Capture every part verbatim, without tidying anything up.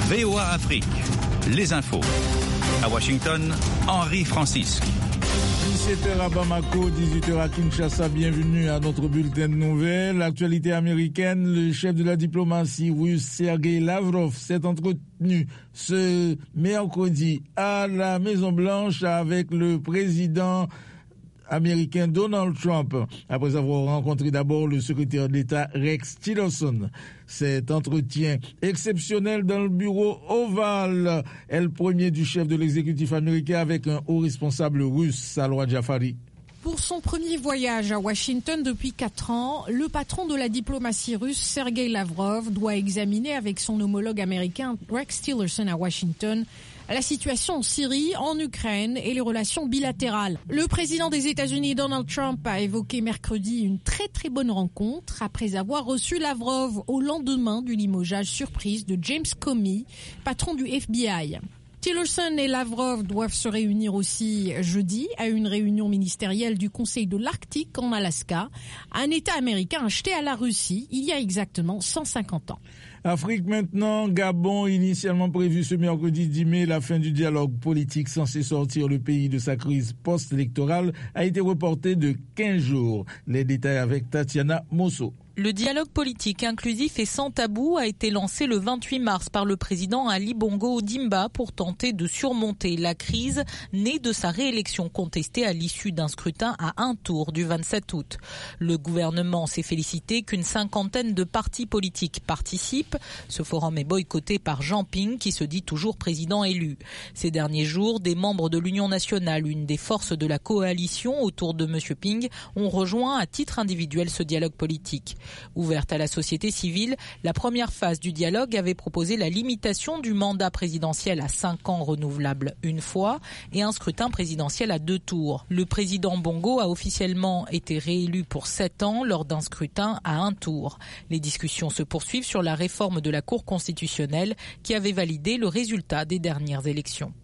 V O A Afrique, les infos. À Washington, Henri Francisque. dix-sept heures à Bamako, dix-huit heures à Kinshasa. Bienvenue à notre bulletin de nouvelles. L'actualité américaine, le chef de la diplomatie russe Sergei Lavrov s'est entretenu ce mercredi à la Maison-Blanche avec le président américain Donald Trump, après avoir rencontré d'abord le secrétaire d'État Rex Tillerson. Cet entretien exceptionnel dans le bureau ovale est le premier du chef de l'exécutif américain avec un haut responsable russe, Salwa Jafari. Pour son premier voyage à Washington depuis quatre ans, le patron de la diplomatie russe, Sergei Lavrov, doit examiner avec son homologue américain Rex Tillerson à Washington la situation en Syrie, en Ukraine et les relations bilatérales. Le président des États-Unis, Donald Trump, a évoqué mercredi une très très bonne rencontre après avoir reçu Lavrov au lendemain du limogeage surprise de James Comey, patron du F B I. Tillerson et Lavrov doivent se réunir aussi jeudi à une réunion ministérielle du Conseil de l'Arctique en Alaska, un État américain acheté à la Russie il y a exactement cent cinquante ans. Afrique maintenant, Gabon, initialement prévu ce mercredi dix mai, la fin du dialogue politique censé sortir le pays de sa crise post-électorale a été reportée de quinze jours. Les détails avec Tatiana Mosso. Le dialogue politique inclusif et sans tabou a été lancé le vingt-huit mars par le président Ali Bongo Ondimba pour tenter de surmonter la crise née de sa réélection contestée à l'issue d'un scrutin à un tour du vingt-sept août. Le gouvernement s'est félicité qu'une cinquantaine de partis politiques participent. Ce forum est boycotté par Jean Ping qui se dit toujours président élu. Ces derniers jours, des membres de l'Union nationale, une des forces de la coalition autour de M. Ping, ont rejoint à titre individuel ce dialogue politique. Ouverte à la société civile, la première phase du dialogue avait proposé la limitation du mandat présidentiel à cinq ans renouvelable une fois et un scrutin présidentiel à deux tours. Le président Bongo a officiellement été réélu pour sept ans lors d'un scrutin à un tour. Les discussions se poursuivent sur la réforme de la Cour constitutionnelle qui avait validé le résultat des dernières élections.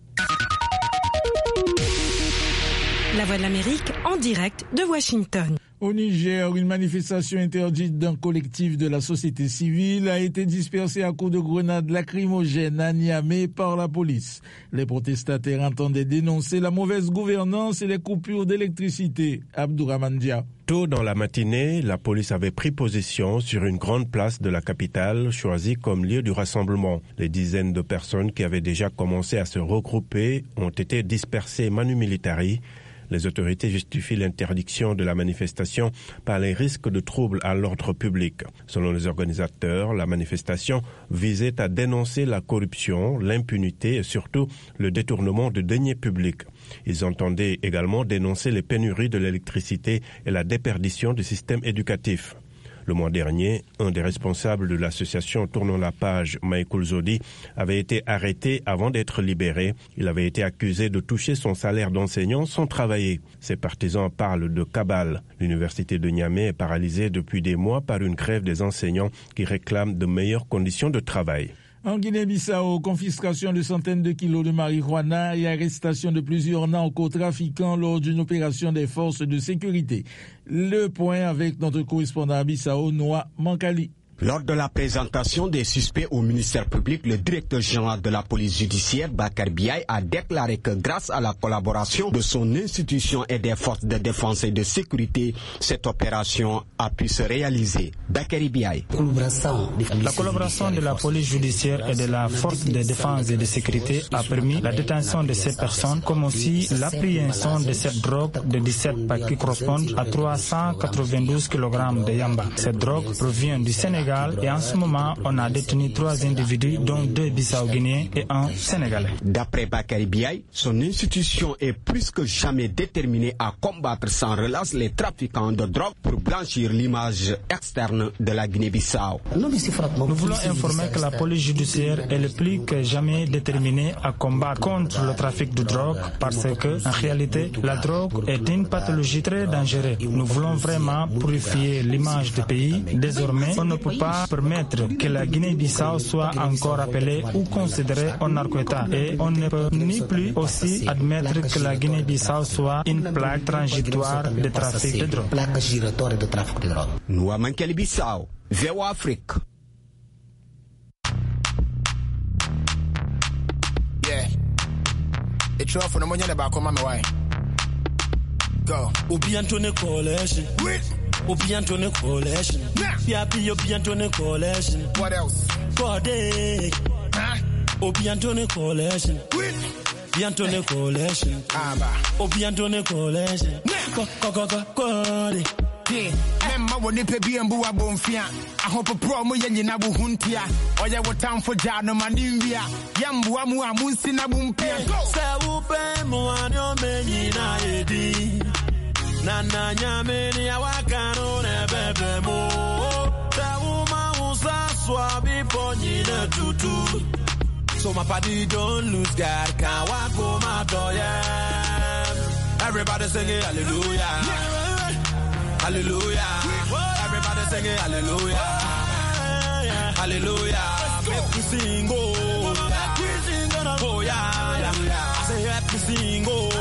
La Voix de l'Amérique en direct de Washington. Au Niger, une manifestation interdite d'un collectif de la société civile a été dispersée à coups de grenades lacrymogènes à Niamey par la police. Les protestataires entendaient dénoncer la mauvaise gouvernance et les coupures d'électricité. Abdourahmane Dia. Tôt dans la matinée, la police avait pris position sur une grande place de la capitale, choisie comme lieu du rassemblement. Les dizaines de personnes qui avaient déjà commencé à se regrouper ont été dispersées manu militari. Les autorités justifient l'interdiction de la manifestation par les risques de troubles à l'ordre public. Selon les organisateurs, la manifestation visait à dénoncer la corruption, l'impunité et surtout le détournement de deniers publics. Ils entendaient également dénoncer les pénuries de l'électricité et la déperdition du système éducatif. Le mois dernier, un des responsables de l'association Tournons la page, Michael Zodi, avait été arrêté avant d'être libéré. Il avait été accusé de toucher son salaire d'enseignant sans travailler. Ses partisans parlent de cabale. L'université de Niamey est paralysée depuis des mois par une grève des enseignants qui réclament de meilleures conditions de travail. En Guinée-Bissau, confiscation de centaines de kilos de marijuana et arrestation de plusieurs narcotrafiquants lors d'une opération des forces de sécurité. Le point avec notre correspondant à Bissau, Noah Mankali. Lors de la présentation des suspects au ministère public, le directeur général de la police judiciaire, Bakar Biaye, a déclaré que grâce à la collaboration de son institution et des forces de défense et de sécurité, cette opération a pu se réaliser. Bakar Biaye. La collaboration de la police judiciaire et de la force de défense et de sécurité a permis la détention de ces personnes, comme aussi l'appréhension de cette drogue de dix-sept packs qui correspondent à trois cent quatre-vingt-douze kilogrammes de yamba. Cette drogue provient du Sénégal. Et en ce moment, on a détenu trois individus, dont deux Bissau-Guinéens et un Sénégalais. D'après Bakary Biaye, son institution est plus que jamais déterminée à combattre sans relâche les trafiquants de drogue pour blanchir l'image externe de la Guinée-Bissau. Nous voulons informer que la police judiciaire est le plus que jamais déterminée à combattre contre le trafic de drogue parce que, en réalité, la drogue est une pathologie très dangereuse. Nous voulons vraiment purifier l'image du pays. Désormais, on ne peut pas permettre que la Guinée-Bissau soit encore appelée ou considérée un narco-État. Et on ne peut ni plus aussi admettre que la Guinée-Bissau soit une plaque transitoire de trafic de drogue. Noa Mankeli Bissau, V O A Afrique. It's off for the money about come on my way. Go. Obi Antone Coalition. Obi Antone Coalition. Yapi Obi Antone Coalition. What else? Kode. Huh? Obi Antone Coalition. Obi Antone Coalition. Obi Antone Coalition. Kode. Yeah, Emma when they pay and boo a bonfia. I hope a promo yeninabu huntia. Or ya what time for Jano Manivia. Yambu amu amusina bumpia. Sawupe muanyo meni na edi. Nana nyameni awakano nebebe mo. Sawuma usa swabi ponyi ne tutu. So my party don't lose God. Can't walk on my door, yeah. Everybody singing hallelujah. Hallelujah. Everybody singing hallelujah. Hallelujah. Make me sing, oh. Oh, yeah, yeah. I say, let me sing, oh.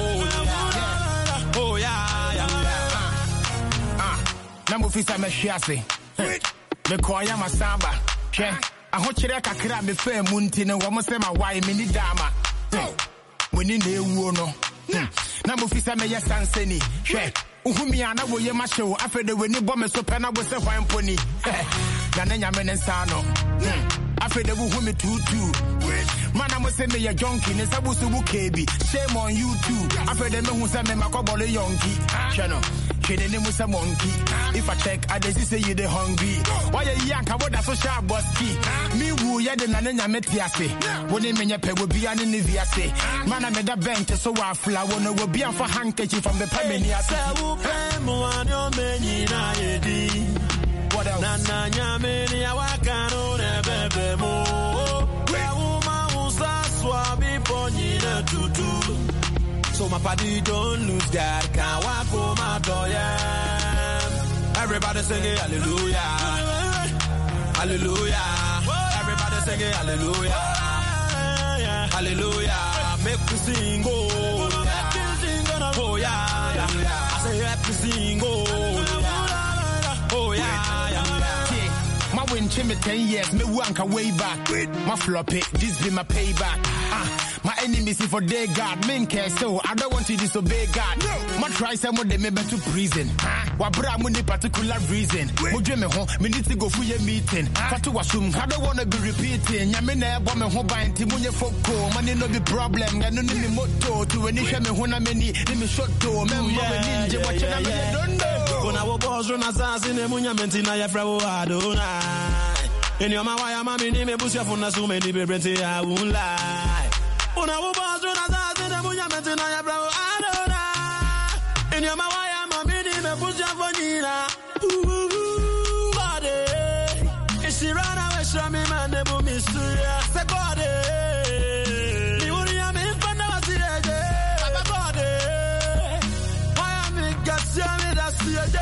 Oh, yeah, yeah. Ah, Nambu Fisa Meshiasi. Me Koya Masamba. Che, I hope you kakra me fair muntin and woman say my wife mini dama. When in the wono. Nambu Fisa Meya Sanseni. Che. Uhumiana wo ye masho afede we ni bombe so pena wo se hwan poni na na nyame ne nsano afede wo humi tutu mana mo se me ye jonki ne sabusu bu kebi shame on you too afede me hu se me makobole yonki chano kede ne musa monkey if I check I dey say you dey hungry why you yanka wo da social boski me wu ye de na na nyame tiase wo ne menye pe wo bia ne ne viase mana me da bench so wa fla wo no wo bia for handkerchief from the pameni ase muanyo meni na edi. What else? Nana nyameni awakano nebebe mo. Weuma usa swabi ponyi ne tutu. So my party don't lose God. Can't walk on my door, yeah. Everybody singing hallelujah. Hallelujah. Everybody singing hallelujah. Hallelujah. Make me sing, oh. Oh, yeah, yeah. I say, happy sing, oh, oh, yeah, yeah. My win chimney ten years, me wanka way back. My floppy, this be my payback. Ah, my enemies for their God, men care so I don't want to disobey God. No, my try some of them maybe to prison. Ah, what bra money particular reason? Mo dream me home, me need to go for your meeting. Fatu wasum, I don't wanna be repeating. Yamina bomb me home by Timunya Foko, money no be problem. I don't need me motto to any shame me hona many, let me shot to member ninja watch I don't know. When I was born, I was in the Munya Mentina, Yafra Adona. In your Mawaya, Mammy, me Busia for so many babies, I won't lie. When I was born, I was in the Munya Mentina, Yafra Adona. In your Mawaya, Mammy, me Busia for Nina. Ooh, body. If she ran away, show me, man, the boom is to ya. Say, body. You wouldn't have me in front of us today. I'm a body. Why am I got you? That's your day.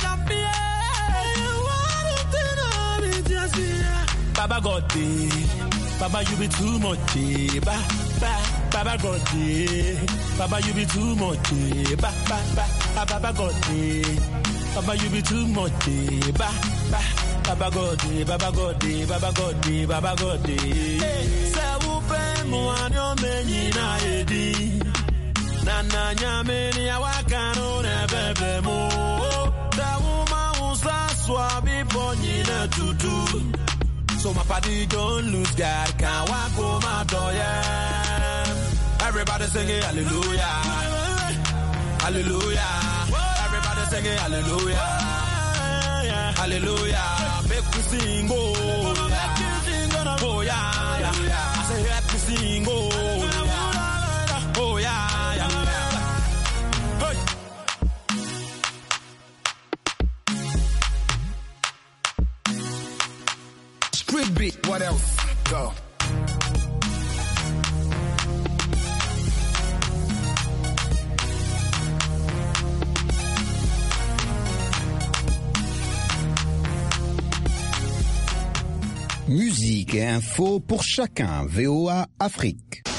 Baba God, Baba you be too much, ba ba. Baba God, Baba you be too much, ba ba ba. Baba God, Baba you be too much, ba ba. Baba God, Baba God, Baba God, Baba God. Say upe muanyo meni na edi. Nana nyameni awakano nebebe mo. Dawuma usa swabi ponyi ne tutu. So my party don't lose God. Can't walk on my door, yeah. Everybody singing hallelujah. Hallelujah. Everybody singing hallelujah. Hallelujah. Make me sing, oh. Oh, yeah, yeah. I say, let me sing, oh. Oh, yeah, yeah. Hey. Street beat, what else? Go. Musique et info pour chacun. V O A Afrique.